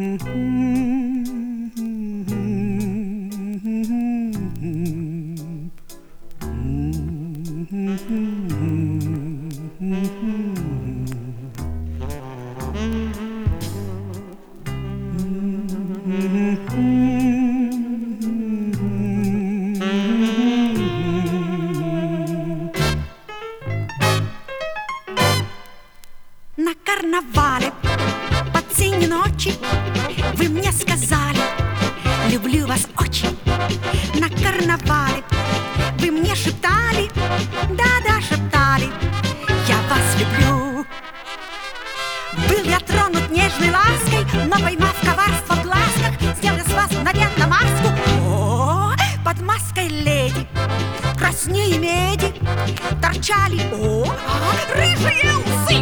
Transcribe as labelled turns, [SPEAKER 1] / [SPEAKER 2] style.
[SPEAKER 1] На карнавале под синей ночи вы мне сказали: люблю вас очень. На карнавале вы мне шептали, да-да, шептали: я вас люблю. Был я тронут нежной лаской, но поймав коварство в глазках, сделал с вас мгновенно маску. О, под маской леди краснее меди торчали рыжие усы.